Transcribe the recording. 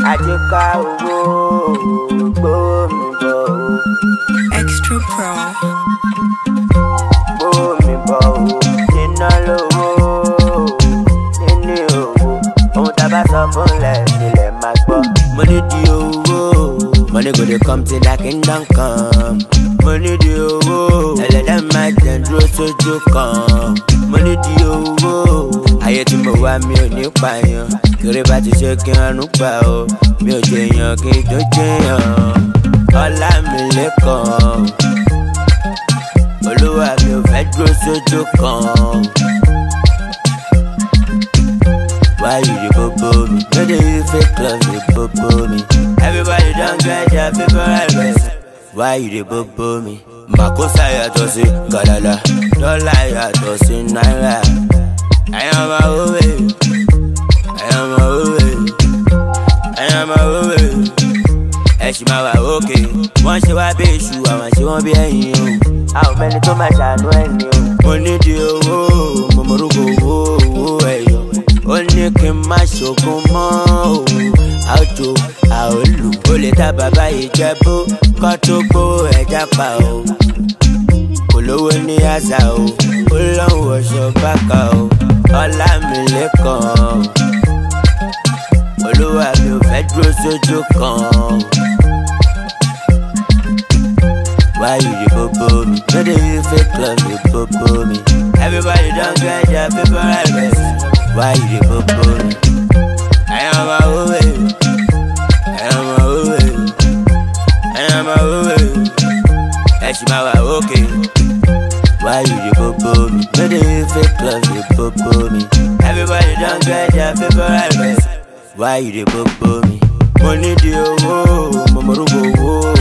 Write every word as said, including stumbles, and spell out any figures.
Ajika owó gbómi bọ̀. Extra Pro. Gbómi bọ̀ o, níná lówó, níní owó. Ohun tá a bá sọ fúnlẹ̀ nílẹ̀ máa gbọ́. Mo ní di owó, money go dey come till that kingdom come. Mo ní di owó, ẹlẹ́dàá máa jẹ́ dúró sójú kan. Mo ní di owó, ayé tí mo wá mi ò ní pààyàn. Kéré bá ti ṣe kí n ránú gbà o, mi ò jẹyàn kí n tó jẹyàn. Ọlá mi lẹ́kàn, Olúwa mi ò fẹ́ dúró sójú kan. Why you dey bobo me? No dey use fake love dey bobo me. Everybody don get their favorite verse. Why you dey bobo me? Makosa yàtọ̀ sí Galala, dọ́là yàtọ̀ sí náírà. Ẹ̀yàn máa wúwe, ẹ̀yàn máa wúwe, ẹ̀yàn máa wúwe. Ẹ̀sìn máa wà òkè, wọ́n ṣe wá bí èṣù, àwọn ṣe wọ́n bí ẹ̀yìn o. Àwọn mẹ́ni tó máa ṣàánú ẹni o. Mo ní di owó, mo morúkọ owó, owó ẹ̀yọ̀. Ó ní kí n má ṣògùn mọ́ o. Àjò àolù, ó lè ta bàbá Ìjẹ̀bú kọ́ tó gbó ẹja pa o. Olówó ní àṣà o, ó lọ́wọ́ ọ̀ṣọ́ bákà o. Ọlá mi lẹ́kàn, Olúwa mi ò fẹ́ dúró sójú kan. Why you dey bobo me? No dey use fake love dey bobo me. Everybody don get their favorite verse. Why you dey bobo me? Ẹ̀yàn máa wúwe, ẹ̀yàn máa wúwe, ẹ̀yàn máa wúwe. Ẹ̀sìn máa wà òkè. Why you dey bobo me? No dey use fake love dey bobo me. Everybody don get their favorite verse. Why you dey bobo me? Mo ní di owó, mo morúkọ owó.